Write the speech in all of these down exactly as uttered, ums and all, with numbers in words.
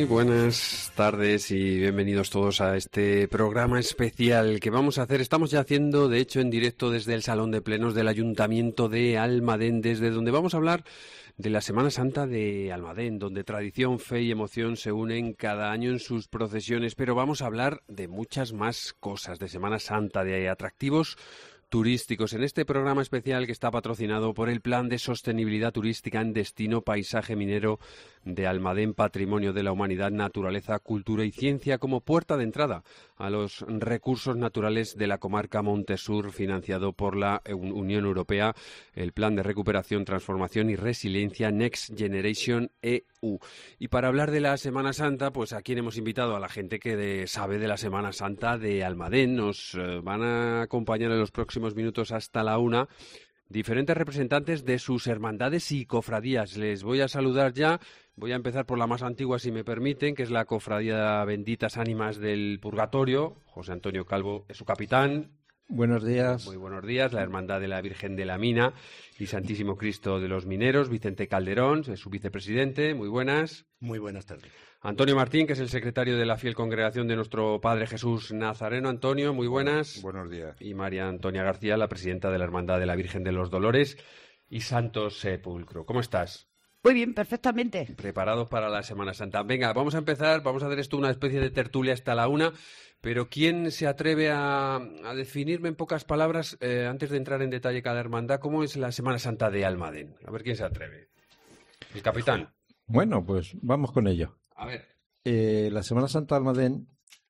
buenas tardes y bienvenidos todos a este programa especial que vamos a hacer. Estamos ya haciendo, de hecho, en directo desde el Salón de Plenos del Ayuntamiento de Almadén, desde donde vamos a hablar de la Semana Santa de Almadén, donde tradición, fe y emoción se unen cada año en sus procesiones, pero vamos a hablar de muchas más cosas, de Semana Santa, de atractivos turísticos, en este programa especial que está patrocinado por el Plan de Sostenibilidad Turística en Destino Paisaje Minero de Almadén, Patrimonio de la Humanidad, Naturaleza, Cultura y Ciencia, como puerta de entrada a los recursos naturales de la comarca Montesur, financiado por la Unión Europea, el Plan de Recuperación, Transformación y Resiliencia Next Generation E U. Y para hablar de la Semana Santa, pues a quien hemos invitado, a la gente que de, sabe de la Semana Santa de Almadén. Nos eh, van a acompañar en los próximos minutos hasta la una diferentes representantes de sus hermandades y cofradías. Les voy a saludar ya. Voy a empezar por la más antigua, si me permiten, que es la Cofradía Benditas Ánimas del Purgatorio. José Antonio Calvo es su capitán. Buenos días. Muy buenos días. La Hermandad de la Virgen de la Mina y Santísimo Cristo de los Mineros, Vicente Calderón, es su vicepresidente. Muy buenas. Muy buenas tardes. Antonio Martín, que es el secretario de la Fiel Congregación de nuestro Padre Jesús Nazareno. Antonio, muy buenas. Buenos días. Y María Antonia García, la presidenta de la Hermandad de la Virgen de los Dolores y Santo Sepulcro. ¿Cómo estás? Muy bien, perfectamente. Preparados para la Semana Santa. Venga, vamos a empezar, vamos a hacer esto una especie de tertulia hasta la una, pero ¿quién se atreve a, a definirme en pocas palabras, eh, antes de entrar en detalle cada hermandad, cómo es la Semana Santa de Almadén? A ver quién se atreve. El capitán. Bueno, pues vamos con ello. A ver. Eh, la Semana Santa de Almadén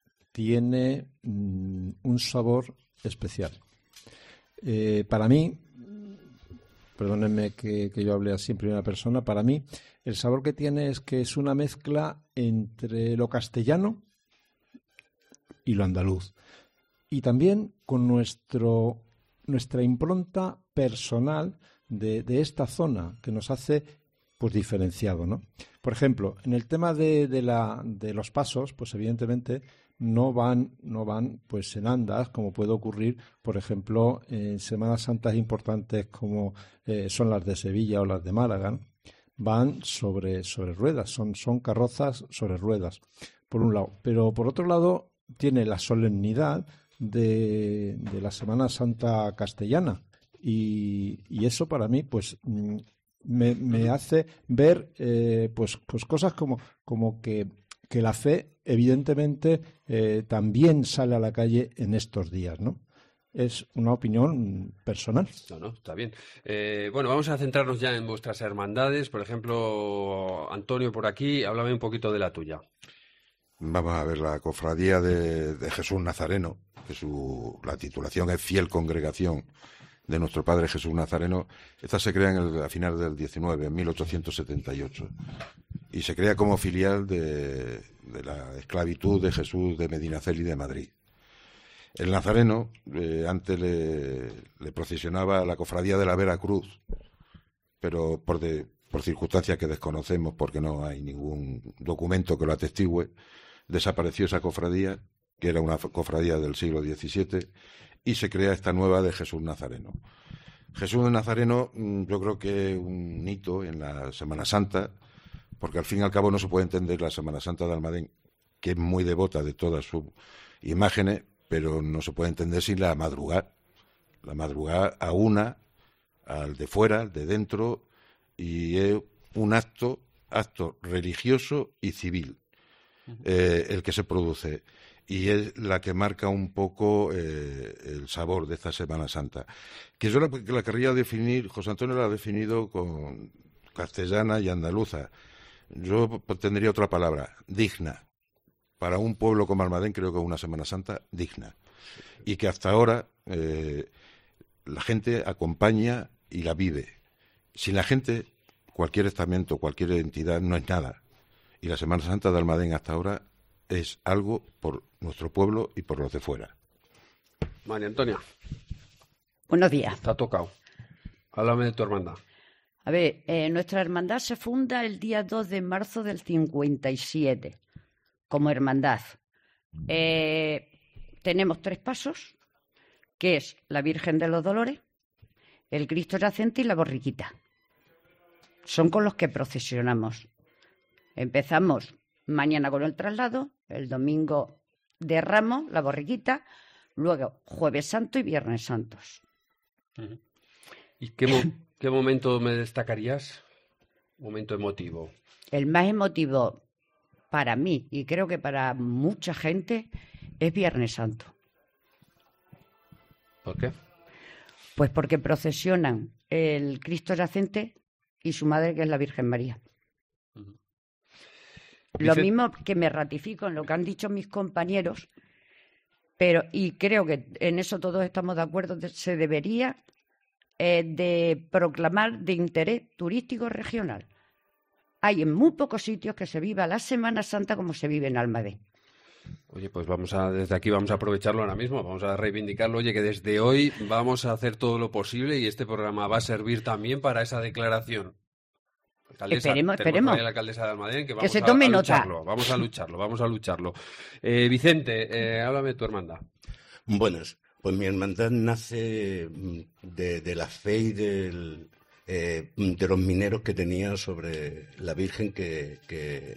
tiene mm, un sabor especial. Eh, para mí, perdónenme que, que yo hable así en primera persona, para mí el sabor que tiene es que es una mezcla entre lo castellano y lo andaluz. Y también con nuestro, nuestra impronta personal de, de esta zona que nos hace pues diferenciado, ¿no? Por ejemplo, en el tema de, de, la, de los pasos, pues evidentemente no van, no van pues en andas, como puede ocurrir, por ejemplo, en Semanas Santas importantes como eh, son las de Sevilla o las de Málaga, ¿no? Van sobre, sobre ruedas, son, son carrozas sobre ruedas, por un lado. Pero por otro lado, tiene la solemnidad de, de la Semana Santa castellana. Y, y eso para mí, pues, me, me hace ver eh, pues, pues cosas como, como que, que la fe, evidentemente, eh, también sale a la calle en estos días, ¿no? Es una opinión personal. No, no, está bien. Eh, bueno, vamos a centrarnos ya en vuestras hermandades. Por ejemplo, Antonio, por aquí, háblame un poquito de la tuya. Vamos a ver, la cofradía de, de Jesús Nazareno, que su, la titulación es Fiel Congregación de nuestro Padre Jesús Nazareno. Esta se crea en el, a finales del diecinueve, en mil ochocientos setenta y ocho, y se crea como filial de, de la esclavitud de Jesús de Medinaceli de Madrid. El Nazareno eh, antes le, le procesionaba a la cofradía de la Vera Cruz, pero por, de, por circunstancias que desconocemos, porque no hay ningún documento que lo atestigue, desapareció esa cofradía, que era una cofradía del siglo diecisiete, y se crea esta nueva de Jesús Nazareno. Jesús de Nazareno, yo creo que es un hito en la Semana Santa, porque al fin y al cabo no se puede entender la Semana Santa de Almadén, que es muy devota de todas sus imágenes, pero no se puede entender sin la madrugada. La madrugada aúna al de fuera, al de dentro, y es un acto, acto religioso y civil, eh, el que se produce. Y es la que marca un poco eh, el sabor de esta Semana Santa. Que yo la, que la querría definir, José Antonio la ha definido con castellana y andaluza. Yo tendría otra palabra, digna. Para un pueblo como Almadén creo que es una Semana Santa digna. Y que hasta ahora eh, la gente acompaña y la vive. Sin la gente, cualquier estamento, cualquier entidad no es nada. Y la Semana Santa de Almadén hasta ahora es algo por nuestro pueblo y por los de fuera. María Antonia. Buenos días. Te ha tocado. Háblame de tu hermandad. A ver, eh, nuestra hermandad se funda el día dos de marzo del cincuenta y siete como hermandad. Eh, tenemos tres pasos, que es la Virgen de los Dolores, el Cristo Yacente y la Borriquita. Son con los que procesionamos. Empezamos mañana con el traslado, el domingo de Ramos, la borriquita, luego Jueves Santo y Viernes Santos. ¿Y qué, mo qué momento me destacarías? Momento emotivo. El más emotivo para mí, y creo que para mucha gente, es Viernes Santo. ¿Por qué? Pues porque procesionan el Cristo Yacente y su madre, que es la Virgen María. Uh-huh. Lo Dice... mismo que me ratifico en lo que han dicho mis compañeros, pero y creo que en eso todos estamos de acuerdo, se debería eh, de proclamar de interés turístico regional. Hay en muy pocos sitios que se viva la Semana Santa como se vive en Almadén. Oye, pues vamos a, desde aquí vamos a aprovecharlo ahora mismo, vamos a reivindicarlo. Oye, que desde hoy vamos a hacer todo lo posible y este programa va a servir también para esa declaración. Alcaldesa, esperemos, esperemos. A la alcaldesa de Almadén que, vamos que se tome a, a nota. lucharlo, vamos a lucharlo, vamos a lucharlo. Eh, Vicente, eh, háblame de tu hermandad. Buenas, pues mi hermandad nace de, de la fe y del, eh, de los mineros que tenía sobre la Virgen que... que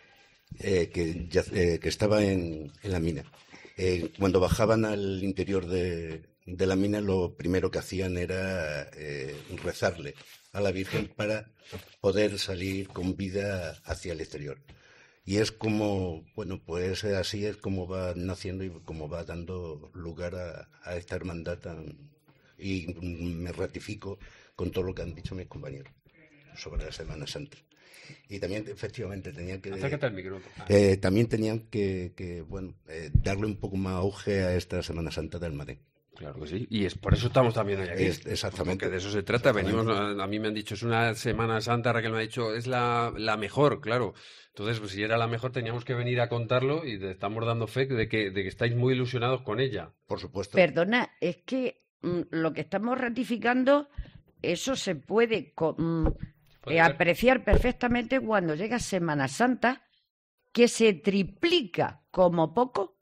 Eh, que, ya, eh, que estaba en, en la mina. Eh, cuando bajaban al interior de, de la mina, lo primero que hacían era eh, rezarle a la Virgen para poder salir con vida hacia el exterior. Y es como, bueno, pues así es como va naciendo y como va dando lugar a, a esta hermandad tan... Y me ratifico con todo lo que han dicho mis compañeros sobre la Semana Santa. Y también, efectivamente, tenían que... Acércate al micrófono. Eh, también tenían que, que bueno, eh, darle un poco más auge a esta Semana Santa de Almadén. Claro que sí, y es por eso estamos también hoy aquí. Es, exactamente. Porque de eso se trata. Venimos, a, a mí me han dicho, es una Semana Santa, Raquel me ha dicho, es la, la mejor, claro. Entonces, pues si era la mejor, teníamos que venir a contarlo y te estamos dando fe de que, de que estáis muy ilusionados con ella. Por supuesto. Perdona, es que mm, lo que estamos ratificando, eso se puede... Mm, Eh, apreciar perfectamente cuando llega Semana Santa, que se triplica como poco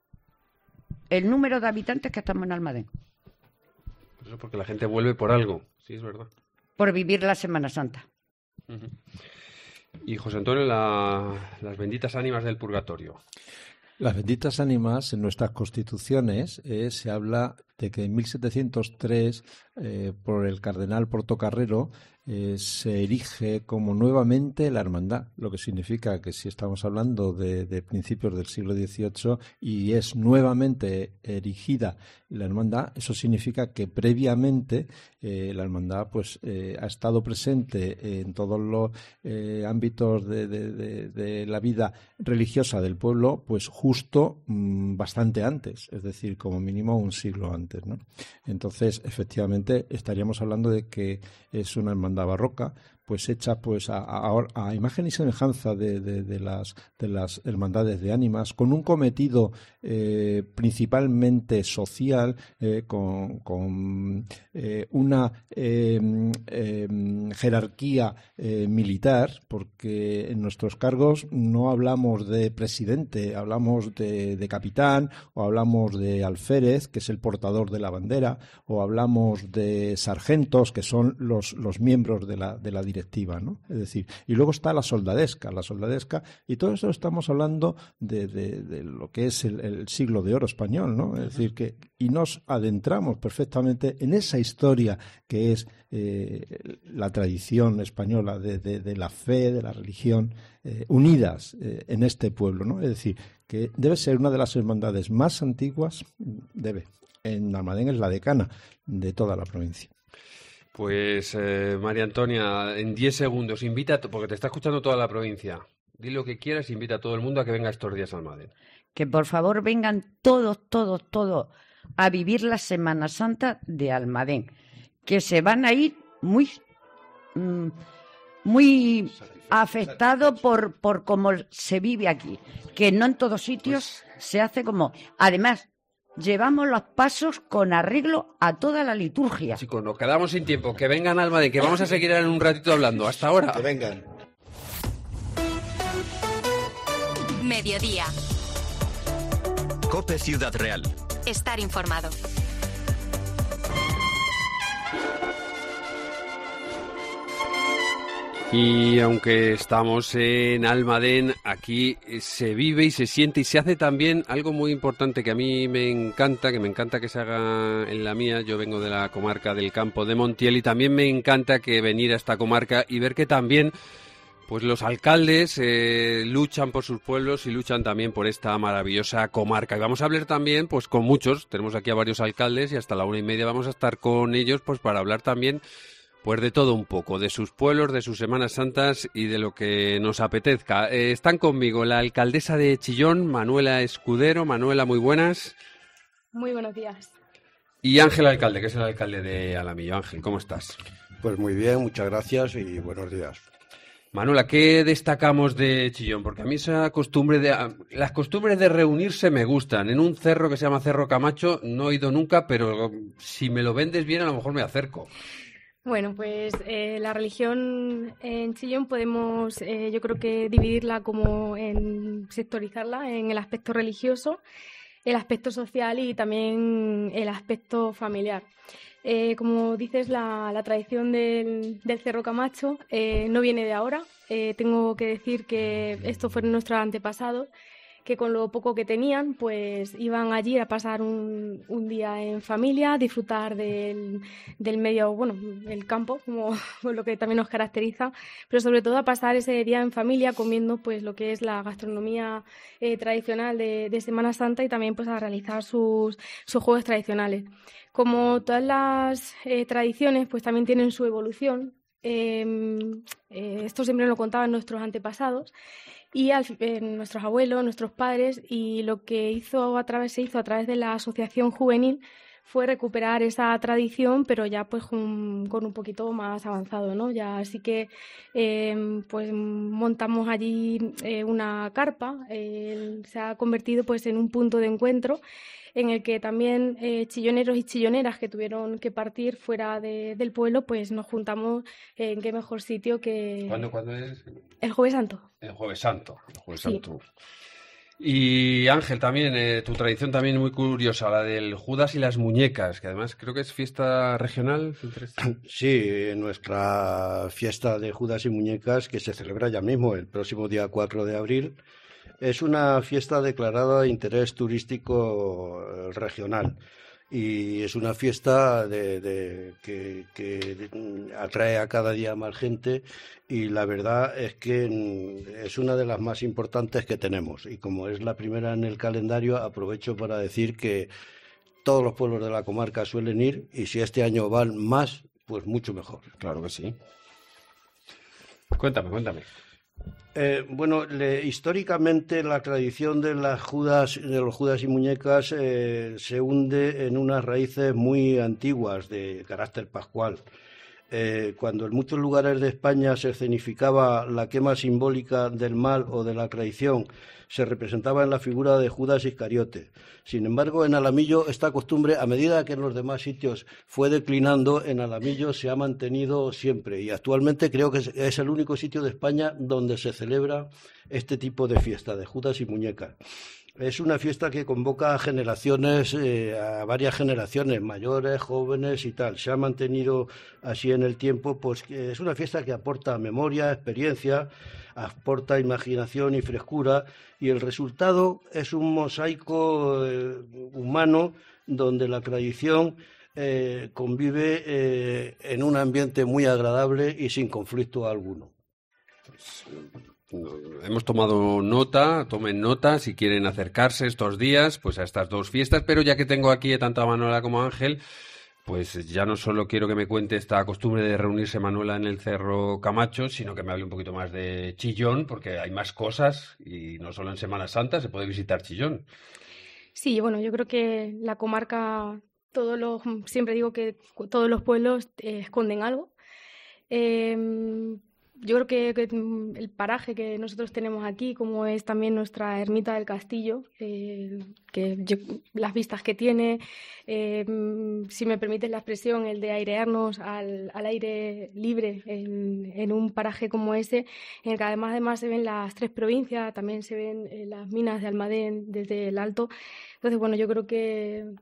el número de habitantes que estamos en Almadén. Eso porque la gente vuelve por algo, sí, es verdad. Por vivir la Semana Santa. Uh-huh. Y José Antonio, la, las benditas ánimas del purgatorio. Las benditas ánimas en nuestras constituciones eh, se habla de que en mil setecientos tres, eh, por el cardenal Portocarrero, eh, se erige como nuevamente la hermandad, lo que significa que si estamos hablando de, de principios del siglo dieciocho y es nuevamente erigida la hermandad, eso significa que previamente eh, la hermandad pues eh, ha estado presente en todos los eh, ámbitos de, de, de, de la vida religiosa del pueblo, pues justo mmm, bastante antes, es decir, como mínimo un siglo antes, ¿no? Entonces, efectivamente, estaríamos hablando de que es una hermandad barroca, pues hecha pues a, a, a imagen y semejanza de, de, de, las, de las hermandades de ánimas, con un cometido eh, principalmente social, eh, con, con eh, una eh, eh, jerarquía eh, militar, porque en nuestros cargos no hablamos de presidente, hablamos de, de capitán, o hablamos de alférez, que es el portador de la bandera, o hablamos de sargentos, que son los, los miembros de la, de la dirección. ¿No? Es decir, y luego está la soldadesca, la soldadesca, y todo eso estamos hablando de, de, de lo que es el, el siglo de oro español, ¿no? Es decir, que y nos adentramos perfectamente en esa historia que es eh, la tradición española de, de, de la fe, de la religión, eh, unidas eh, en este pueblo, ¿no? Es decir, que debe ser una de las hermandades más antiguas, debe, en Almadén es la decana de toda la provincia. Pues, eh, María Antonia, en diez segundos, invita, porque te está escuchando toda la provincia. Di lo que quieras, invita a todo el mundo a que venga estos días a Almadén. Que por favor vengan todos, todos, todos a vivir la Semana Santa de Almadén. Que se van a ir muy, muy afectados por, por cómo se vive aquí. Que no en todos sitios pues... se hace como... Además, llevamos los pasos con arreglo a toda la liturgia. Chicos, nos quedamos sin tiempo. Que vengan a Almadén, que vamos a seguir en un ratito hablando. Hasta ahora. Que vengan. Mediodía. COPE Ciudad Real. Estar informado. Y aunque estamos en Almadén, aquí se vive y se siente y se hace también algo muy importante que a mí me encanta, que me encanta que se haga en la mía. Yo vengo de la comarca del Campo de Montiel y también me encanta que venir a esta comarca y ver que también pues los alcaldes eh, luchan por sus pueblos y luchan también por esta maravillosa comarca. Y vamos a hablar también pues con muchos, tenemos aquí a varios alcaldes y hasta la una y media vamos a estar con ellos pues para hablar también pues de todo un poco, de sus pueblos, de sus Semanas Santas y de lo que nos apetezca. Eh, están conmigo la alcaldesa de Chillón, Manuela Escudero. Manuela, muy buenas. Muy buenos días. Y Ángel Alcalde, que es el alcalde de Alamillo. Ángel, ¿cómo estás? Pues muy bien, muchas gracias y buenos días. Manuela, ¿qué destacamos de Chillón? Porque a mí esa costumbre de... Las costumbres de reunirse me gustan. En un cerro que se llama Cerro Camacho no he ido nunca, pero si me lo vendes bien a lo mejor me acerco. Bueno, pues eh, la religión en Chillón podemos, eh, yo creo que dividirla como en sectorizarla en el aspecto religioso, el aspecto social y también el aspecto familiar. Eh, como dices, la, la tradición del, del Cerro Camacho eh, no viene de ahora. Eh, tengo que decir que estos fueron nuestros antepasados, que con lo poco que tenían, pues iban allí a pasar un, un día en familia, disfrutar del, del medio, bueno, el campo, como lo que también nos caracteriza, pero sobre todo a pasar ese día en familia comiendo pues lo que es la gastronomía eh, tradicional de, de Semana Santa y también pues a realizar sus, sus juegos tradicionales. Como todas las eh, tradiciones, pues también tienen su evolución. Eh, eh, esto siempre lo contaban nuestros antepasados y al, eh, nuestros abuelos, nuestros padres, y lo que hizo a través, se hizo a través de la asociación juvenil fue recuperar esa tradición, pero ya pues con, con un poquito más avanzado, ¿no? Ya así que eh, pues montamos allí eh, una carpa, eh, se ha convertido pues en un punto de encuentro en el que también eh, chilloneros y chilloneras que tuvieron que partir fuera de, del pueblo, pues nos juntamos en qué mejor sitio que... ¿Cuándo, ¿cuándo es? El Jueves Santo. El Jueves Santo. El Jueves Sí. Santo. Y Ángel, también, eh, tu tradición también muy curiosa, la del Judas y las muñecas, que además creo que es fiesta regional. Sí, nuestra fiesta de Judas y Muñecas, que se celebra ya mismo, el próximo día cuatro de abril, es una fiesta declarada de interés turístico regional. Y es una fiesta de, de, que, que atrae a cada día más gente y la verdad es que es una de las más importantes que tenemos. Y como es la primera en el calendario, aprovecho para decir que todos los pueblos de la comarca suelen ir y si este año van más, pues mucho mejor. Claro que sí. Cuéntame, cuéntame. Eh, bueno, le, históricamente la tradición de las Judas, de los Judas y Muñecas eh, se hunde en unas raíces muy antiguas de carácter pascual. Eh, cuando en muchos lugares de España se escenificaba la quema simbólica del mal o de la traición, se representaba en la figura de Judas Iscariote. Sin embargo, en Alamillo esta costumbre, a medida que en los demás sitios fue declinando, en Alamillo se ha mantenido siempre y actualmente creo que es el único sitio de España donde se celebra este tipo de fiesta de Judas y Muñecas. Es una fiesta que convoca a generaciones, eh, a varias generaciones, mayores, jóvenes y tal. Se ha mantenido así en el tiempo, pues es una fiesta que aporta memoria, experiencia, aporta imaginación y frescura, y el resultado es un mosaico eh, humano donde la tradición eh, convive eh, en un ambiente muy agradable y sin conflicto alguno. Pues, hemos tomado nota, tomen nota si quieren acercarse estos días pues a estas dos fiestas, pero ya que tengo aquí tanto a Manuela como a Ángel, pues ya no solo quiero que me cuente esta costumbre de reunirse Manuela en el Cerro Camacho, sino que me hable un poquito más de Chillón, porque hay más cosas y no solo en Semana Santa se puede visitar Chillón. Sí, bueno, yo creo que la comarca, todos los, siempre digo que todos los pueblos eh, esconden algo. Eh, Yo creo que, que el paraje que nosotros tenemos aquí, como es también nuestra ermita del castillo, eh, que yo, las vistas que tiene, eh, si me permites la expresión, el de airearnos al, al aire libre en, en un paraje como ese, en el que además, además se ven las tres provincias, también se ven eh, las minas de Almadén desde el alto. Entonces, bueno, yo creo que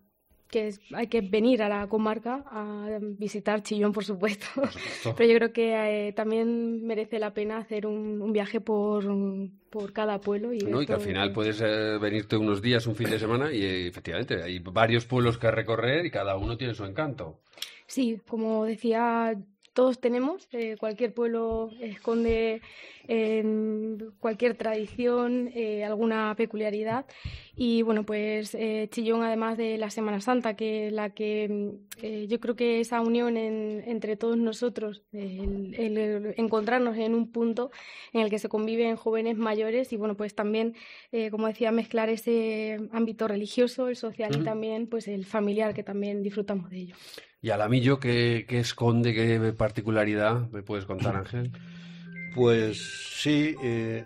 que es, hay que venir a la comarca a visitar Chillón, por supuesto. Por supuesto. Pero yo creo que eh, también merece la pena hacer un, un viaje por, por cada pueblo. Y, no, y que al final que... puedes eh, venirte unos días, un fin de semana, y eh, efectivamente hay varios pueblos que recorrer y cada uno tiene su encanto. Sí, como decía, todos tenemos, eh, cualquier pueblo esconde eh, cualquier tradición, eh, alguna peculiaridad. Y bueno, pues eh, Chillón, además de la Semana Santa, que la que eh, yo creo que esa unión en, entre todos nosotros, el, el, el encontrarnos en un punto en el que se conviven jóvenes, mayores, y bueno, pues también, eh, como decía, mezclar ese ámbito religioso, el social uh-huh. y también pues el familiar, que también disfrutamos de ello. ¿Y Alamillo qué, qué esconde, qué particularidad me puedes contar, Ángel? Pues sí, eh...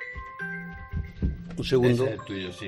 un segundo. Ese es el tuyo, sí.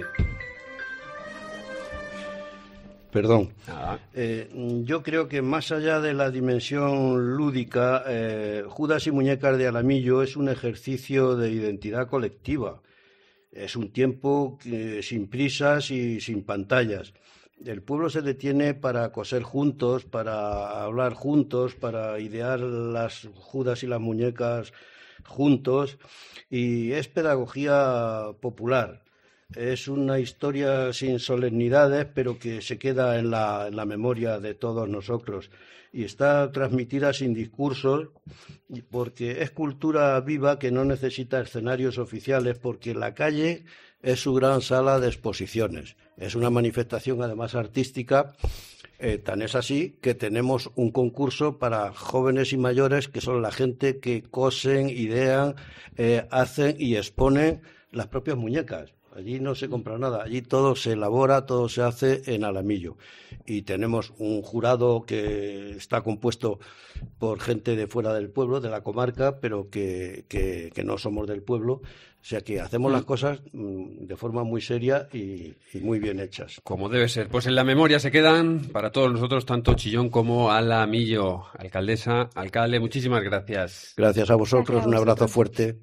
Perdón. Ah. Eh, yo creo que más allá de la dimensión lúdica, eh, Judas y Muñecas de Alamillo es un ejercicio de identidad colectiva. Es un tiempo que, sin prisas y sin pantallas. El pueblo se detiene para coser juntos, para hablar juntos, para idear las Judas y las muñecas juntos, y es pedagogía popular. Es una historia sin solemnidades, pero que se queda en la, en la memoria de todos nosotros. Y está transmitida sin discursos, porque es cultura viva que no necesita escenarios oficiales, porque la calle es su gran sala de exposiciones. Es una manifestación, además, artística. Eh, tan es así que tenemos un concurso para jóvenes y mayores, que son la gente que cosen, idean, eh, hacen y exponen las propias muñecas. Allí no se compra nada, allí todo se elabora, todo se hace en Alamillo. Y tenemos un jurado que está compuesto por gente de fuera del pueblo, de la comarca, pero que, que, que no somos del pueblo. O sea que hacemos las cosas de forma muy seria y, y muy bien hechas. Como debe ser. Pues en la memoria se quedan para todos nosotros tanto Chillón como Alamillo. Alcaldesa, alcalde, muchísimas gracias. Gracias a vosotros, gracias a vosotros. Un abrazo fuerte.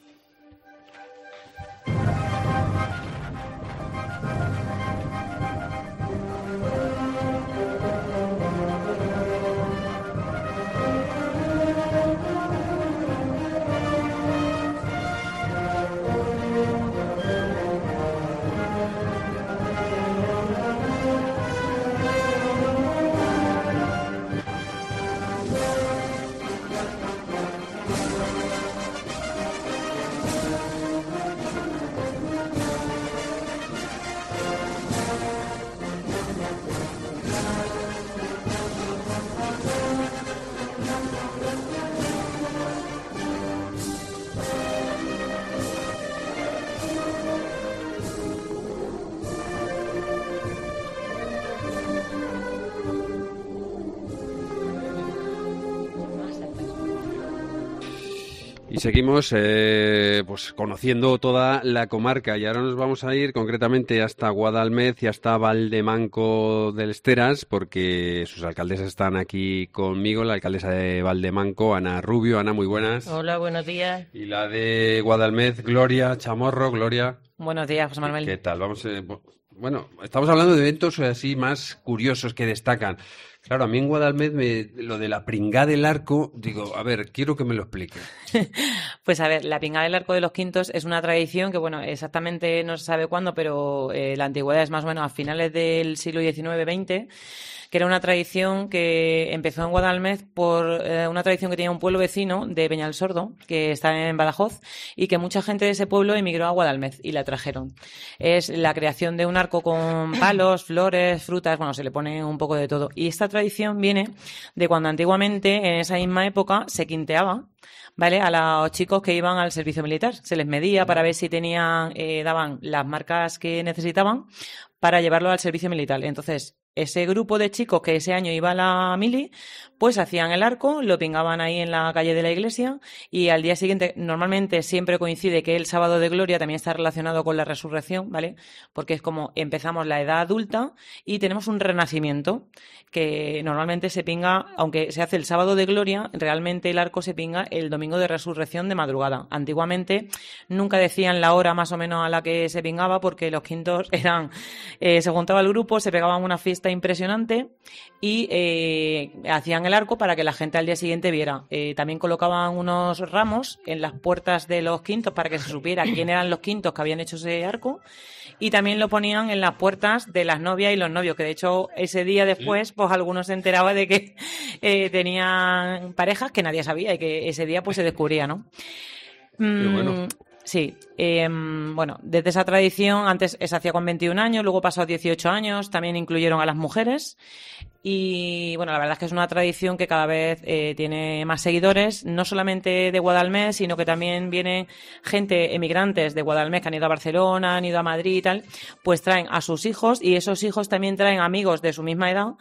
Y seguimos eh, pues conociendo toda la comarca, y ahora nos vamos a ir concretamente hasta Guadalmez y hasta Valdemanco del Esteras, porque sus alcaldesas están aquí conmigo, la alcaldesa de Valdemanco, Ana Rubio. Ana, muy buenas. Hola, buenos días. Y la de Guadalmez, Gloria Chamorro. Gloria. Buenos días, José Manuel. ¿Qué tal? Vamos, eh, bueno, estamos hablando de eventos así más curiosos que destacan. Claro, a mí en Guadalmez me, lo de la pringá del arco, digo, a ver, quiero que me lo explique. Pues a ver, la pringá del arco de los Quintos es una tradición que, bueno, exactamente no se sabe cuándo, pero eh, la antigüedad es más o menos a finales del siglo diecinueve veinte, que era una tradición que empezó en Guadalmez por eh, una tradición que tenía un pueblo vecino de Peñalsordo, que está en Badajoz, y que mucha gente de ese pueblo emigró a Guadalmez y la trajeron. Es la creación de un arco con palos, flores, frutas, bueno, se le pone un poco de todo. Y esta tradición viene de cuando antiguamente, en esa misma época, se quinteaba, ¿vale?, a los chicos que iban al servicio militar. Se les medía para ver si tenían, eh, daban las marcas que necesitaban para llevarlo al servicio militar. Entonces, ese grupo de chicos que ese año iba a la mili, pues hacían el arco, lo pingaban ahí en la calle de la iglesia, y al día siguiente, normalmente siempre coincide que el sábado de gloria también está relacionado con la resurrección, ¿vale? Porque es como empezamos la edad adulta y tenemos un renacimiento que normalmente se pinga, aunque se hace el sábado de gloria, realmente el arco se pinga el domingo de resurrección de madrugada. Antiguamente nunca decían la hora más o menos a la que se pingaba, porque los quintos eran, eh, se juntaba el grupo, se pegaban una fiesta fiesta impresionante y eh, hacían el arco para que la gente al día siguiente viera. Eh, también colocaban unos ramos en las puertas de los quintos para que se supiera quién eran los quintos que habían hecho ese arco, y también lo ponían en las puertas de las novias y los novios, que de hecho ese día después pues algunos se enteraban de que eh, tenían parejas que nadie sabía y que ese día pues se descubría, ¿no? Mm, bueno. Sí, eh, bueno, desde esa tradición, antes se hacía con veintiún años, luego pasó a dieciocho años, también incluyeron a las mujeres y bueno, la verdad es que es una tradición que cada vez eh, tiene más seguidores, no solamente de Guadalmés, sino que también viene gente, emigrantes de Guadalmés que han ido a Barcelona, han ido a Madrid y tal, pues traen a sus hijos y esos hijos también traen amigos de su misma edad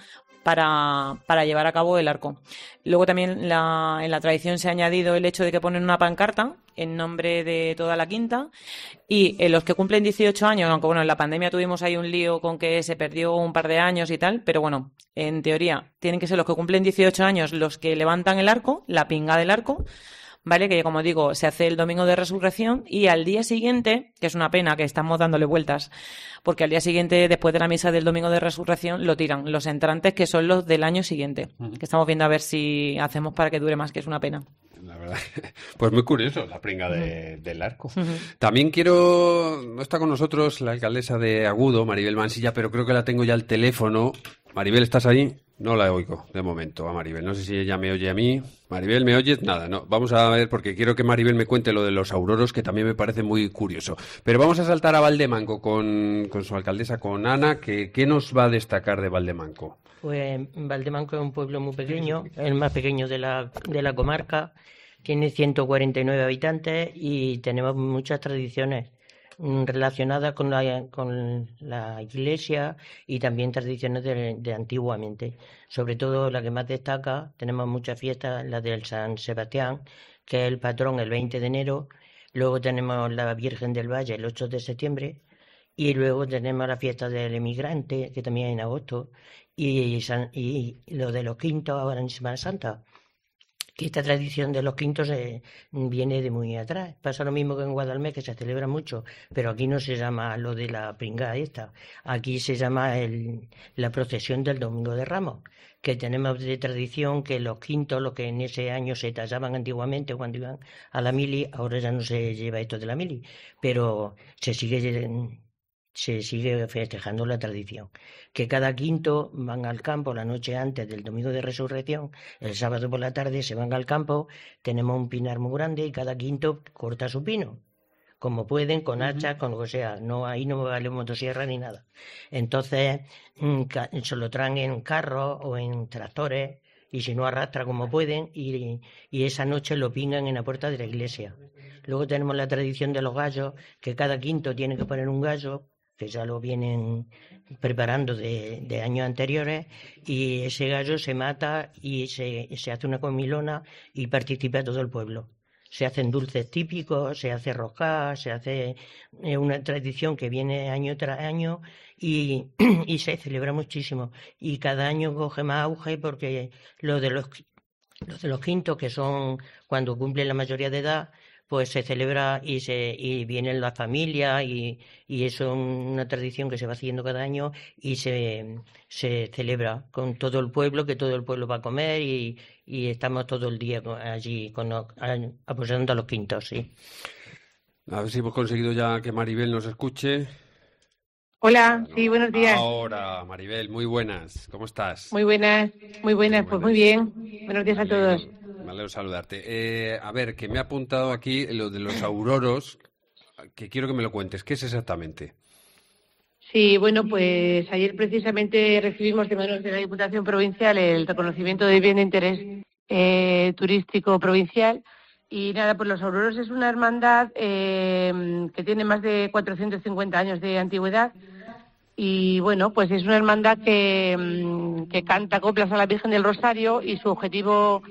para, para llevar a cabo el arco. Luego también la, en la tradición se ha añadido el hecho de que ponen una pancarta en nombre de toda la quinta, y en los que cumplen dieciocho años, aunque bueno, en la pandemia tuvimos ahí un lío con que se perdió un par de años y tal, pero bueno, en teoría tienen que ser los que cumplen dieciocho años los que levantan el arco, la pinga del arco, ¿vale? Que como digo, se hace el domingo de resurrección y al día siguiente, que es una pena que estamos dándole vueltas, porque al día siguiente, después de la misa del domingo de resurrección, lo tiran los entrantes, que son los del año siguiente, uh-huh. que estamos viendo a ver si hacemos para que dure más, que es una pena. La verdad, pues muy curioso la pringa de, uh-huh. del arco. Uh-huh. También quiero, no está con nosotros la alcaldesa de Agudo, Maribel Mansilla, pero creo que la tengo ya al teléfono. Maribel, ¿estás ahí? No la oigo de momento a Maribel. No sé si ella me oye a mí. Maribel, ¿me oyes? Nada, no. Vamos a ver, porque quiero que Maribel me cuente lo de los auroros, que también me parece muy curioso. Pero vamos a saltar a Valdemanco con, con su alcaldesa, con Ana. Que, ¿Qué nos va a destacar de Valdemanco? Pues Valdemanco es un pueblo muy pequeño, el más pequeño de la, de la comarca. Tiene ciento cuarenta y nueve habitantes y tenemos muchas tradiciones relacionadas con la, con la iglesia y también tradiciones de, de antiguamente. Sobre todo la que más destaca, tenemos muchas fiestas, la del San Sebastián, que es el patrón el veinte de enero, luego tenemos la Virgen del Valle el ocho de septiembre y luego tenemos la fiesta del emigrante, que también es en agosto, y, San, y lo de los quintos ahora en Semana Santa. Que esta tradición de los quintos eh, viene de muy atrás. Pasa lo mismo que en Guadalmés, que se celebra mucho, pero aquí no se llama lo de la pringada esta. Aquí se llama el, la procesión del Domingo de Ramos, que tenemos de tradición que los quintos, lo que en ese año se tallaban antiguamente cuando iban a la mili, ahora ya no se lleva esto de la mili, pero se sigue... se sigue festejando la tradición, que cada quinto van al campo la noche antes del domingo de resurrección, el sábado por la tarde se van al campo, tenemos un pinar muy grande y cada quinto corta su pino, como pueden, con hacha, con lo que sea, no, ahí no vale motosierra ni nada. Entonces se lo traen en carros o en tractores y si no arrastra como pueden y, y esa noche lo pingan en la puerta de la iglesia. Luego tenemos la tradición de los gallos, que cada quinto tiene que poner un gallo, que ya lo vienen preparando de, de años anteriores, y ese gallo se mata y se, se hace una comilona y participa todo el pueblo. Se hacen dulces típicos, se hace rosca, se hace eh, una tradición que viene año tras año y, y se celebra muchísimo. Y cada año coge más auge porque lo de los, los de los quintos, que son cuando cumplen la mayoría de edad, pues se celebra y se y vienen las familias y, y eso es una tradición que se va haciendo cada año y se, se celebra con todo el pueblo, que todo el pueblo va a comer y, y estamos todo el día allí con, apoyando a los quintos, sí. A ver si hemos conseguido ya que Maribel nos escuche. Hola, bueno, sí, buenos días. Ahora, Maribel, muy buenas, ¿cómo estás? Muy buenas, muy buenas, muy pues muy bien. Buenos días a todos. Me alegro saludarte. Eh, a ver, que me ha apuntado aquí lo de los auroros, que quiero que me lo cuentes. ¿Qué es exactamente? Sí, bueno, pues ayer precisamente recibimos de manos de la Diputación Provincial el reconocimiento de bien de interés eh, turístico provincial. Y nada, pues los auroros es una hermandad eh, que tiene más de cuatrocientos cincuenta años de antigüedad. Y bueno, pues es una hermandad que, que canta coplas a la Virgen del Rosario y su objetivo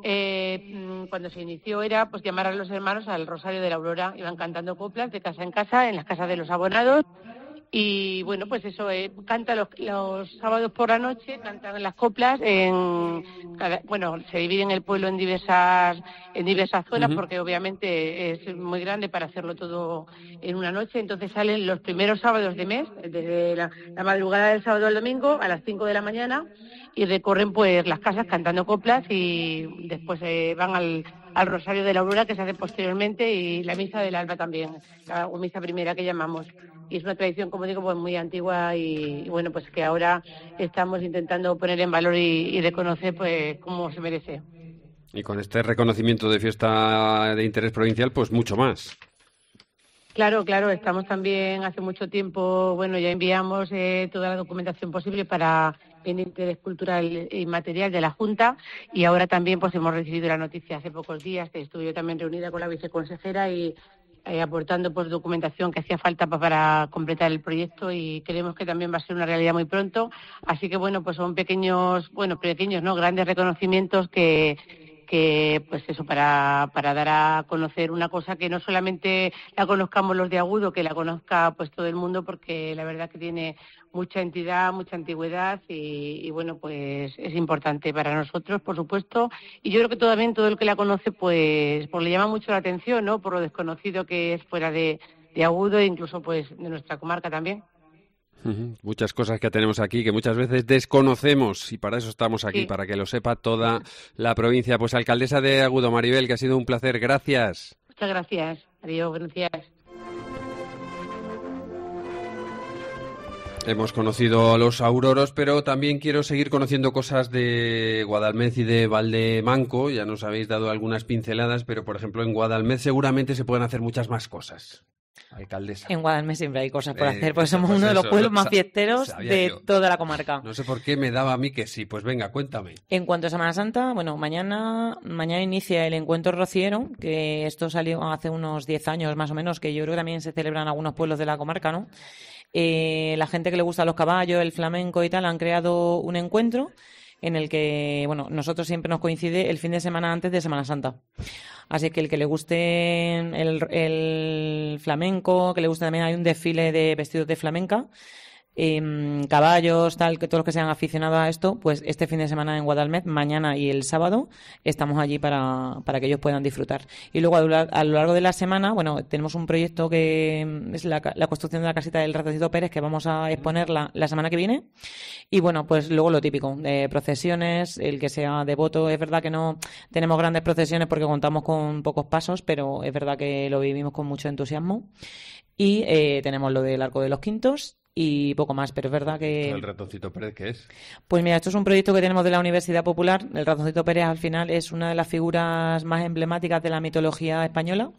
eh, cuando se inició era pues llamar a los hermanos al Rosario de la Aurora. Iban cantando coplas de casa en casa, en las casas de los abonados Y bueno, pues eso, eh, canta los, los sábados por la noche, cantan las coplas, en cada, bueno, se dividen el pueblo en diversas en diversas zonas, uh-huh. porque obviamente es muy grande para hacerlo todo en una noche. Entonces salen los primeros sábados de mes, desde la, la madrugada del sábado al domingo a las cinco de la mañana, y recorren pues las casas cantando coplas, y después eh, van al, al Rosario de la Aurora, que se hace posteriormente, y la misa del alba también, la misa primera que llamamos. Y es una tradición, como digo, pues muy antigua y, y bueno, pues que ahora estamos intentando poner en valor y, y reconocer pues como se merece. Y con este reconocimiento de fiesta de interés provincial, pues mucho más. Claro, claro, estamos también hace mucho tiempo, bueno, ya enviamos eh, toda la documentación posible para bien de interés cultural y material de la Junta, y ahora también pues hemos recibido la noticia hace pocos días, que estuve yo también reunida con la viceconsejera y Eh, aportando pues documentación que hacía falta pues, para completar el proyecto, y creemos que también va a ser una realidad muy pronto. Así que bueno, pues son pequeños, bueno, pequeños, ¿no? Grandes reconocimientos que que pues eso, para, para dar a conocer una cosa que no solamente la conozcamos los de Agudo, que la conozca pues todo el mundo, porque la verdad que tiene mucha entidad, mucha antigüedad y, y bueno, pues es importante para nosotros, por supuesto, y yo creo que también todo el que la conoce pues, pues le llama mucho la atención, ¿no? Por lo desconocido que es fuera de, de Agudo e incluso pues de nuestra comarca también. Uh-huh. Muchas cosas que tenemos aquí que muchas veces desconocemos, y para eso estamos aquí, sí. para que lo sepa toda la provincia. Pues alcaldesa de Agudo, Maribel, que ha sido un placer, gracias. Muchas gracias, adiós, gracias. Hemos conocido a los auroros, pero también quiero seguir conociendo cosas de Guadalmedz y de Valdemanco. Ya nos habéis dado algunas pinceladas, pero por ejemplo en Guadalmedz seguramente se pueden hacer muchas más cosas. Alcaldesa. En Guadalmedz siempre hay cosas por eh, hacer, porque somos pues uno eso, de los pueblos lo, más fiesteros de yo. toda la comarca. No sé por qué me daba a mí que sí. Pues venga, cuéntame. En cuanto a Semana Santa, bueno, mañana mañana inicia el encuentro rociero, que esto salió hace unos diez años más o menos, que yo creo que también se celebra en algunos pueblos de la comarca, ¿no? Eh, la gente que le gusta los caballos, el flamenco y tal, han creado un encuentro en el que, bueno, nosotros siempre nos coincide el fin de semana antes de Semana Santa. Así que el que le guste el, el flamenco, que le guste también, hay un desfile de vestidos de flamenca, eh, caballos, tal, que todos los que sean aficionados a esto, pues este fin de semana en Guadalmedz, mañana y el sábado, estamos allí para, para que ellos puedan disfrutar. Y luego a lo, a lo largo de la semana, bueno, tenemos un proyecto que es la, la construcción de la casita del Ratoncito Pérez, que vamos a exponerla la semana que viene. Y bueno, pues luego lo típico, de procesiones, el que sea devoto. Es verdad que no tenemos grandes procesiones porque contamos con pocos pasos, pero es verdad que lo vivimos con mucho entusiasmo. Y eh, tenemos lo del Arco de los Quintos y poco más, pero es verdad que... ¿El Ratoncito Pérez qué es? Pues mira, esto es un proyecto que tenemos de la Universidad Popular. El Ratoncito Pérez al final es una de las figuras más emblemáticas de la mitología española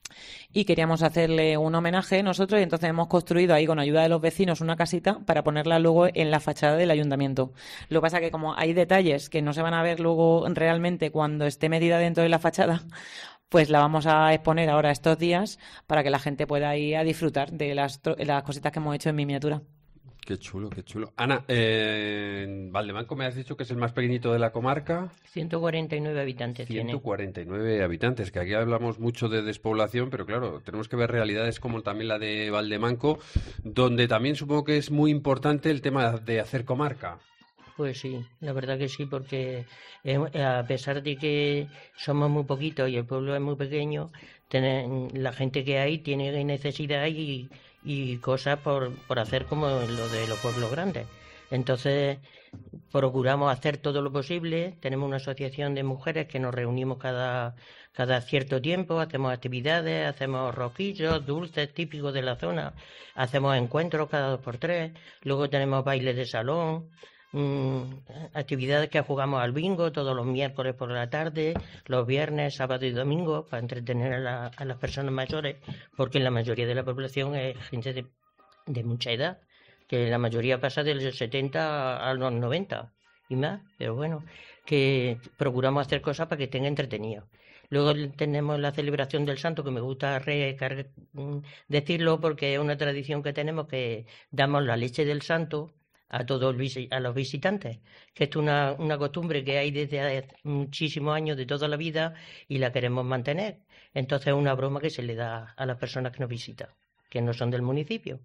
y queríamos hacerle un homenaje nosotros, y entonces hemos construido ahí con ayuda de los vecinos una casita para ponerla luego en la fachada del ayuntamiento. Lo que pasa es que como hay detalles que no se van a ver luego realmente cuando esté medida dentro de la fachada, pues la vamos a exponer ahora estos días para que la gente pueda ir a disfrutar de las, las cositas que hemos hecho en miniatura. Qué chulo, qué chulo. Ana, eh, en Valdemanco me has dicho que es el más pequeñito de la comarca. ciento cuarenta y nueve habitantes tiene. ciento cuarenta y nueve habitantes, que aquí hablamos mucho de despoblación, pero claro, tenemos que ver realidades como también la de Valdemanco, donde también supongo que es muy importante el tema de hacer comarca. Pues sí, la verdad que sí, porque eh, a pesar de que somos muy poquitos y el pueblo es muy pequeño, tener, la gente que hay tiene necesidad y, y cosas por, por hacer como lo de los pueblos grandes. Entonces procuramos hacer todo lo posible. Tenemos una asociación de mujeres que nos reunimos cada, cada cierto tiempo, hacemos actividades, hacemos rosquillos, dulces típicos de la zona, hacemos encuentros cada dos por tres, luego tenemos bailes de salón. Mm, actividades que jugamos al bingo todos los miércoles por la tarde, los viernes, sábado y domingo, para entretener a, la, a las personas mayores, porque la mayoría de la población es gente de, de mucha edad, que la mayoría pasa de los setenta a los noventa y más, pero bueno, que procuramos hacer cosas para que estén entretenidos. Luego tenemos la celebración del santo, que me gusta recargar, decirlo porque es una tradición que tenemos, que damos la leche del santo a todos a los visitantes, que esto es una, una costumbre que hay desde hace muchísimos años, de toda la vida, y la queremos mantener. Entonces es una broma que se le da a las personas que nos visitan, que no son del municipio.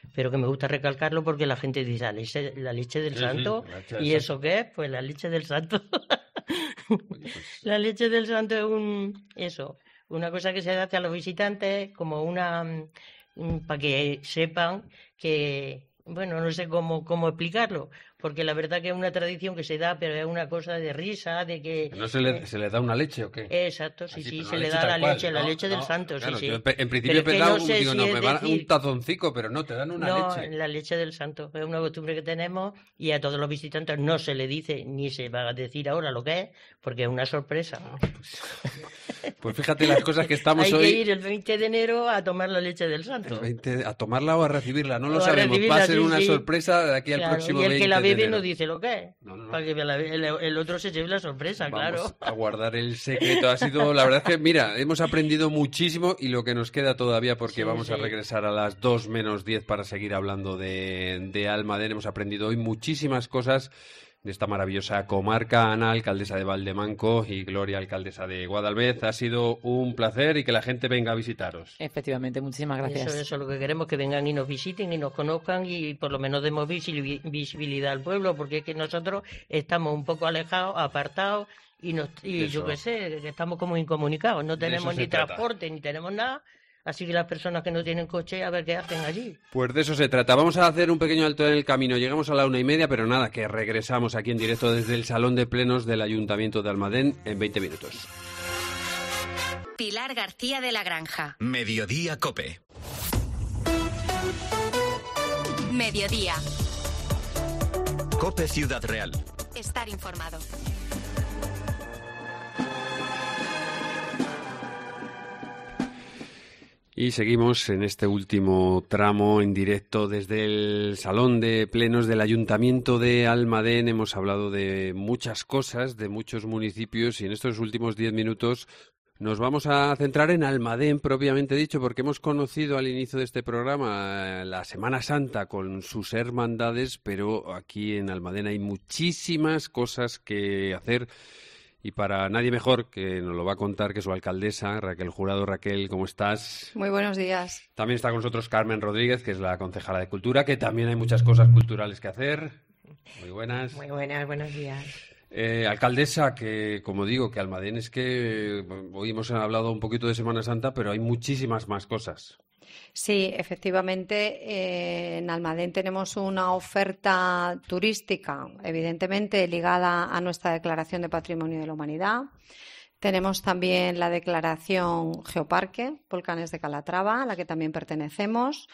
pero que me gusta recalcarlo porque la gente dice la leche, la leche del Sí, santo, sí, la leche del ¿y santo. eso qué es? Pues la leche del santo. Oye, pues, La leche del santo es un, eso, una cosa que se da a los visitantes como una, para que sepan que, bueno, no sé cómo, cómo explicarlo, porque la verdad que es una tradición que se da, pero es una cosa de risa, de que... ¿no se le, eh, se le da una leche o qué? Exacto, sí, Así, sí, pero se la le leche da tal la cual, leche, la ¿no? leche del No, santo, claro, sí, yo sí. en, pe- en Pero principio he es que pensado, no sé digo, si no, es me van a- un decir- tazoncico, pero no, te dan una No, leche. la leche del santo es una costumbre que tenemos y a todos los visitantes no se le dice ni se va a decir ahora lo que es, porque es una sorpresa. Pues fíjate las cosas que estamos Hay hoy. que ir el veinte de enero a tomar la leche del santo. El veinte a tomarla o a recibirla, no lo O a sabemos. Va a recibirla, ser sí, una sí. sorpresa de aquí al Claro, próximo y el que la veinte de bebe enero. no dice lo que es, No, no, no. para que la- el, el otro se lleve la sorpresa, Vamos claro. a guardar el secreto. Ha sido, la verdad es que, mira, hemos aprendido muchísimo y lo que nos queda todavía, porque Sí, vamos a sí. regresar a las dos menos diez para seguir hablando de, de Almadén. Hemos aprendido hoy muchísimas cosas de esta maravillosa comarca. Ana, alcaldesa de Valdemanco, y Gloria, alcaldesa de Guadalbez. Ha sido un placer y que la gente venga a visitaros. Efectivamente, muchísimas gracias. Eso, eso es lo que queremos, que vengan y nos visiten y nos conozcan y por lo menos demos visi- visibilidad al pueblo, porque es que nosotros estamos un poco alejados, apartados y, nos, y Eso. yo qué sé, que estamos como incomunicados, no De eso tenemos se ni trata. transporte ni tenemos nada, así que las personas que no tienen coche a ver qué hacen allí. Pues de eso se trata. Vamos a hacer un pequeño alto en el camino. Llegamos a la una y media, pero nada, que regresamos aquí en directo desde el Salón de Plenos del Ayuntamiento de Almadén en veinte minutos. Pilar García de la Granja. Mediodía Cope. Mediodía. Cope Ciudad Real. Estar informado. Y seguimos en este último tramo en directo desde el Salón de Plenos del Ayuntamiento de Almadén. Hemos hablado de muchas cosas, de muchos municipios, y en estos últimos diez minutos nos vamos a centrar en Almadén, propiamente dicho, porque hemos conocido al inicio de este programa la Semana Santa con sus hermandades, pero aquí en Almadén hay muchísimas cosas que hacer. Y para nadie mejor que nos lo va a contar que su alcaldesa, Raquel Jurado. Raquel, ¿cómo estás? Muy buenos días. También está con nosotros Carmen Rodríguez, que es la concejala de Cultura, que también hay muchas cosas culturales que hacer. Muy buenas. Muy buenas, buenos días. Eh, alcaldesa, que como digo, que Almadén es que hoy hemos hablado un poquito de Semana Santa, pero hay muchísimas más cosas. Sí, efectivamente, eh, en Almadén tenemos una oferta turística, evidentemente ligada a nuestra Declaración de Patrimonio de la Humanidad. Tenemos también la declaración Geoparque, Volcanes de Calatrava, a la que también pertenecemos.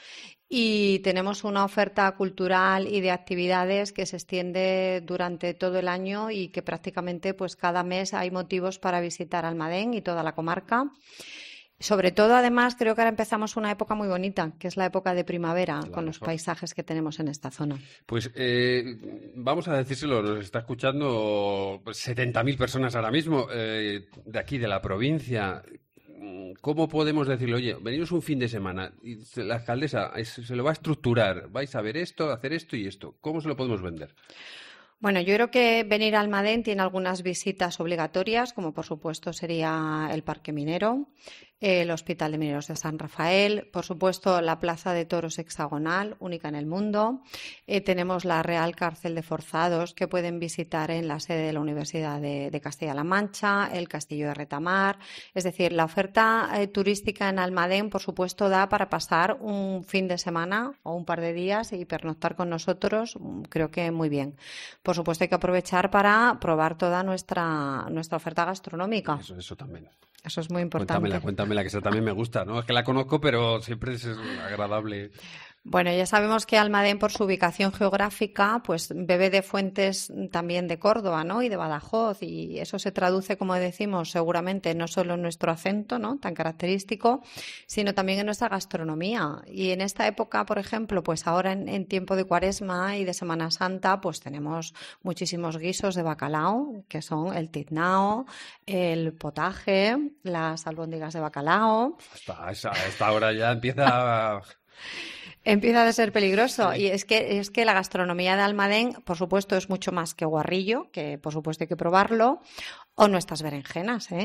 Y tenemos una oferta cultural y de actividades que se extiende durante todo el año y que prácticamente pues cada mes hay motivos para visitar Almadén y toda la comarca. Sobre todo, además, creo que ahora empezamos una época muy bonita, que es la época de primavera, La con los mejor. paisajes que tenemos en esta zona. Pues eh, vamos a decírselo, nos está escuchando pues, setenta mil personas ahora mismo eh, de aquí, de la provincia. ¿Cómo podemos decirle, oye, venimos un fin de semana y la alcaldesa es- se lo va a estructurar, vais a ver esto, hacer esto y esto? ¿Cómo se lo podemos vender? Bueno, yo creo que venir a Almadén tiene algunas visitas obligatorias, como por supuesto sería el Parque Minero, el Hospital de Mineros de San Rafael, por supuesto la Plaza de Toros Hexagonal, única en el mundo. Eh, tenemos la Real Cárcel de Forzados, que pueden visitar en la sede de la Universidad de, de Castilla-La Mancha, el Castillo de Retamar. Es decir, la oferta eh, turística en Almadén, por supuesto, da para pasar un fin de semana o un par de días y pernoctar con nosotros, mm, creo que muy bien. Por supuesto, hay que aprovechar para probar toda nuestra, nuestra oferta gastronómica. Eso, eso también. Eso es muy importante. Cuéntamela, cuéntamela, que esa también me gusta, ¿no? Es que la conozco, pero siempre es agradable. Bueno, ya sabemos que Almadén, por su ubicación geográfica, pues bebe de fuentes también de Córdoba, ¿no? Y de Badajoz, y eso se traduce, como decimos, seguramente no solo en nuestro acento, ¿no? Tan característico, sino también en nuestra gastronomía. Y en esta época, por ejemplo, pues ahora en, en tiempo de Cuaresma y de Semana Santa, pues tenemos muchísimos guisos de bacalao, que son el tiznao, el potaje, las albóndigas de bacalao. Hasta esa, a esta hora ya empieza a... Empieza a ser peligroso. Y es que, es que la gastronomía de Almadén, por supuesto, es mucho más que guarrillo, que por supuesto hay que probarlo, o nuestras berenjenas, ¿eh?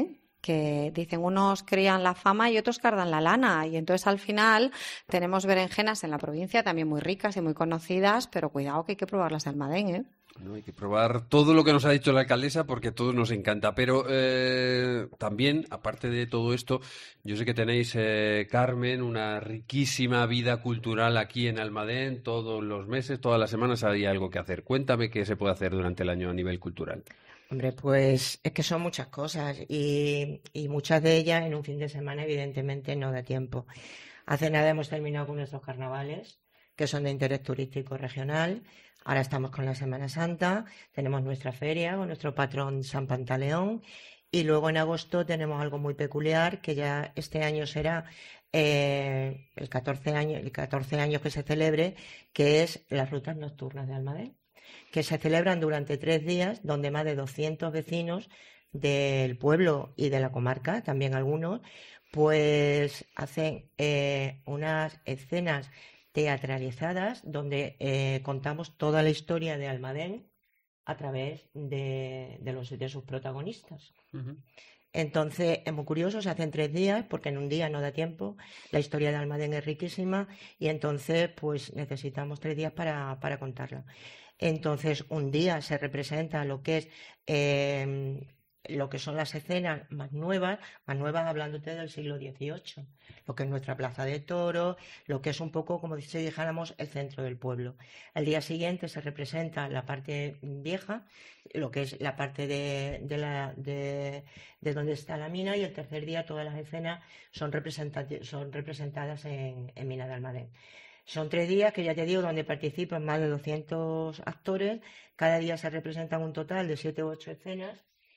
que dicen unos crían la fama y otros cardan la lana, y entonces al final tenemos berenjenas en la provincia también muy ricas y muy conocidas, pero cuidado que hay que probarlas de Almadén, ¿eh? No, hay que probar todo lo que nos ha dicho la alcaldesa porque todo nos encanta. Pero eh, también, aparte de todo esto, yo sé que tenéis, eh, Carmen, una riquísima vida cultural aquí en Almadén. Todos los meses, todas las semanas hay algo que hacer. Cuéntame qué se puede hacer durante el año a nivel cultural. Hombre, pues es que son muchas cosas y, y muchas de ellas en un fin de semana evidentemente no da tiempo. Hace nada hemos terminado con nuestros carnavales, que son de interés turístico regional. Ahora estamos con la Semana Santa, tenemos nuestra feria con nuestro patrón San Pantaleón y luego en agosto tenemos algo muy peculiar que ya este año será eh, el catorce años, el catorce años que se celebre, que es las rutas nocturnas de Almadén, que se celebran durante tres días, donde más de doscientos vecinos del pueblo y de la comarca, también algunos, pues hacen eh, unas escenas teatralizadas donde eh, contamos toda la historia de Almadén a través de, de, los, de sus protagonistas. Uh-huh. Entonces, es muy curioso, se hacen tres días porque en un día no da tiempo, la historia de Almadén es riquísima y entonces pues necesitamos tres días para, para contarla. Entonces, un día se representa lo que es... Eh, lo que son las escenas más nuevas, más nuevas hablándote del siglo dieciocho, lo que es nuestra plaza de toros, lo que es un poco como si dijéramos el centro del pueblo. Al día siguiente se representa la parte vieja, lo que es la parte de, de, la, de, de donde está la mina, y el tercer día todas las escenas son, son representadas en, en Mina de Almadén. Son tres días que ya te digo donde participan más de doscientos actores, cada día se representan un total de siete u ocho escenas.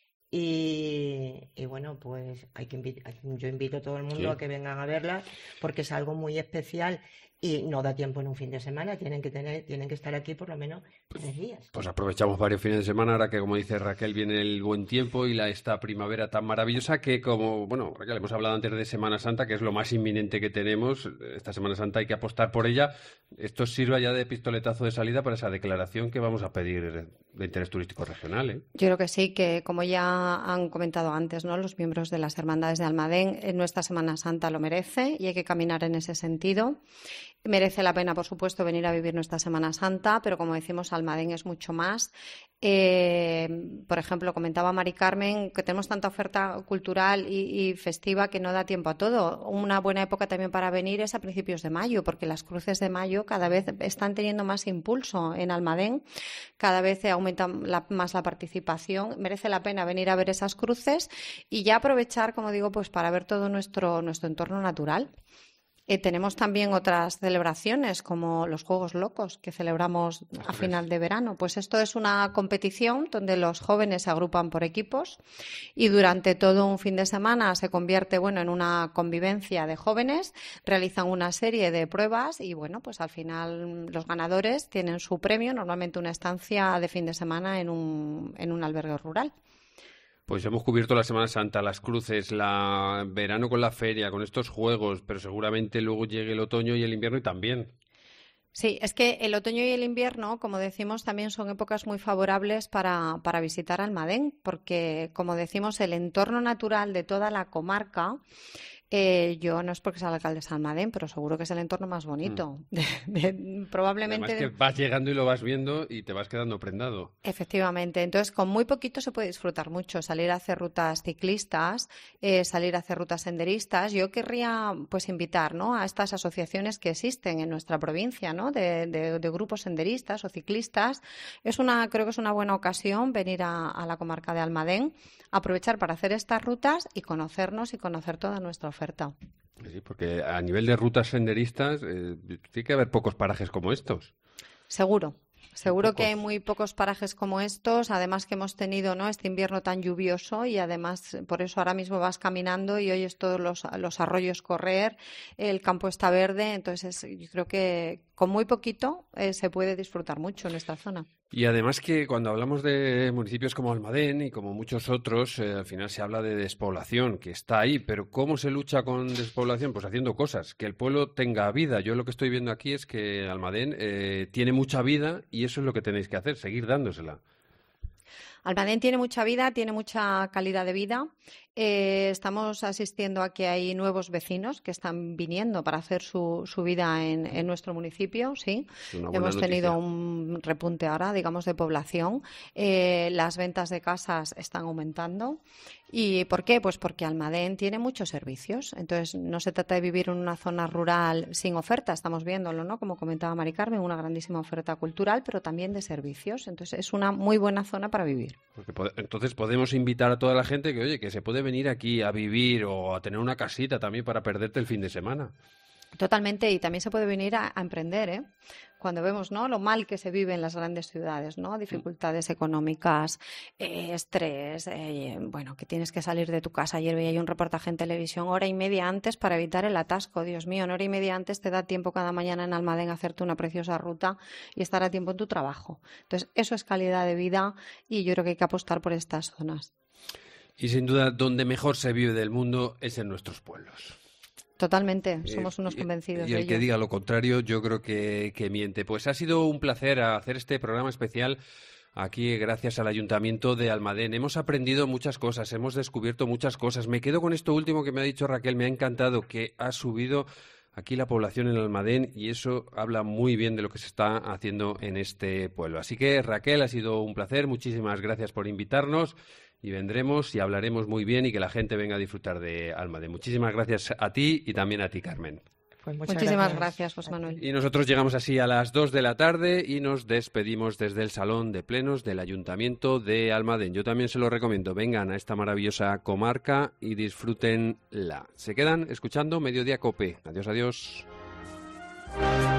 Y, y bueno, pues hay que invitar, yo invito a todo el mundo sí. a que vengan a verla porque es algo muy especial y no da tiempo en un fin de semana, tienen que tener, tienen que estar aquí por lo menos tres días. Pues aprovechamos varios fines de semana ahora que, como dice Raquel, viene el buen tiempo y la esta primavera tan maravillosa que, como, bueno, Raquel, hemos hablado antes de Semana Santa, que es lo más inminente que tenemos. Esta Semana Santa hay que apostar por ella. Esto sirva ya de pistoletazo de salida para esa declaración que vamos a pedir de interés turístico regional, ¿eh? Yo creo que sí, que como ya han comentado antes, ¿no?, los miembros de las Hermandades de Almadén, en nuestra Semana Santa lo merece y hay que caminar en ese sentido. Merece la pena, por supuesto, venir a vivir nuestra Semana Santa, pero como decimos, Almadén es mucho más. Eh, por ejemplo, comentaba Mari Carmen que tenemos tanta oferta cultural y, y festiva que no da tiempo a todo. Una buena época también para venir es a principios de mayo, porque las cruces de mayo cada vez están teniendo más impulso en Almadén, cada vez aumenta la, más la participación. Merece la pena venir a ver esas cruces y ya aprovechar, como digo, pues para ver todo nuestro, nuestro entorno natural. Eh, tenemos también otras celebraciones como los Juegos Locos que celebramos a final de verano. Pues esto es una competición donde los jóvenes se agrupan por equipos y durante todo un fin de semana se convierte, bueno, en una convivencia de jóvenes, realizan una serie de pruebas y bueno, pues al final los ganadores tienen su premio, normalmente una estancia de fin de semana en un, en un albergue rural. Pues hemos cubierto la Semana Santa, las cruces, la verano con la feria, con estos juegos, pero seguramente luego llegue el otoño y el invierno y también. Sí, es que el otoño y el invierno, como decimos, también son épocas muy favorables para, para visitar Almadén, porque, como decimos, el entorno natural de toda la comarca, eh, yo no es porque sea la alcaldesa de Almadén, pero seguro que es el entorno más bonito. Mm. De, de, probablemente. Además que vas llegando y lo vas viendo y te vas quedando prendado. Efectivamente. Entonces, con muy poquito se puede disfrutar mucho. Salir a hacer rutas ciclistas, eh, salir a hacer rutas senderistas. Yo querría, pues, invitar, ¿no?, a estas asociaciones que existen en nuestra provincia, ¿no?, de, de, de grupos senderistas o ciclistas. Es una, creo que es una buena ocasión venir a, a la comarca de Almadén, aprovechar para hacer estas rutas y conocernos y conocer toda nuestra oferta. Sí, porque a nivel de rutas senderistas eh, tiene que haber pocos parajes como estos. Seguro. Seguro que hay muy pocos parajes como estos, además que hemos tenido, ¿no?, este invierno tan lluvioso y además por eso ahora mismo vas caminando y oyes todos los, los arroyos correr, el campo está verde, entonces es, yo creo que con muy poquito eh, se puede disfrutar mucho en nuestra zona. Y además que cuando hablamos de municipios como Almadén y como muchos otros, eh, al final se habla de despoblación, que está ahí, pero ¿cómo se lucha con despoblación? Pues haciendo cosas, que el pueblo tenga vida. Yo lo que estoy viendo aquí es que Almadén eh, tiene mucha vida y eso es lo que tenéis que hacer, seguir dándosela. Almadén tiene mucha vida, tiene mucha calidad de vida. Eh, estamos asistiendo a que hay nuevos vecinos que están viniendo para hacer su, su vida en, en nuestro municipio, sí. Hemos tenido noticia. un repunte ahora, digamos, de población. Eh, las ventas de casas están aumentando. ¿Y por qué? Pues porque Almadén tiene muchos servicios. Entonces, no se trata de vivir en una zona rural sin oferta, estamos viéndolo, ¿no? Como comentaba Mari Carmen, una grandísima oferta cultural, pero también de servicios. Entonces, es una muy buena zona para vivir. Porque, entonces, podemos invitar a toda la gente que, oye, que se puede venir aquí a vivir o a tener una casita también para perderte el fin de semana. Totalmente, y también se puede venir a, a emprender, ¿eh? Cuando vemos, ¿no?, lo mal que se vive en las grandes ciudades, ¿no? Dificultades económicas, eh, estrés, eh, bueno, que tienes que salir de tu casa. Ayer veía un reportaje en televisión, hora y media antes para evitar el atasco. Dios mío, en hora y media antes te da tiempo cada mañana en Almadén a hacerte una preciosa ruta y estar a tiempo en tu trabajo. Entonces, eso es calidad de vida y yo creo que hay que apostar por estas zonas. Y sin duda, donde mejor se vive del mundo es en nuestros pueblos. Totalmente, somos unos convencidos y, y de el ello. que diga lo contrario, yo creo que, que miente. Pues ha sido un placer hacer este programa especial aquí gracias al Ayuntamiento de Almadén. Hemos aprendido muchas cosas, hemos descubierto muchas cosas. Me quedo con esto último que me ha dicho Raquel, me ha encantado, que ha subido aquí la población en Almadén y eso habla muy bien de lo que se está haciendo en este pueblo. Así que, Raquel, ha sido un placer, muchísimas gracias por invitarnos. Y vendremos y hablaremos muy bien y que la gente venga a disfrutar de Almadén. Muchísimas gracias a ti y también a ti, Carmen. Pues Muchísimas gracias, gracias, José Manuel. Y nosotros llegamos así a las dos de la tarde y nos despedimos desde el Salón de Plenos del Ayuntamiento de Almadén. Yo también se lo recomiendo. Vengan a esta maravillosa comarca y disfrútenla. Se quedan escuchando Mediodía Cope. Adiós, adiós.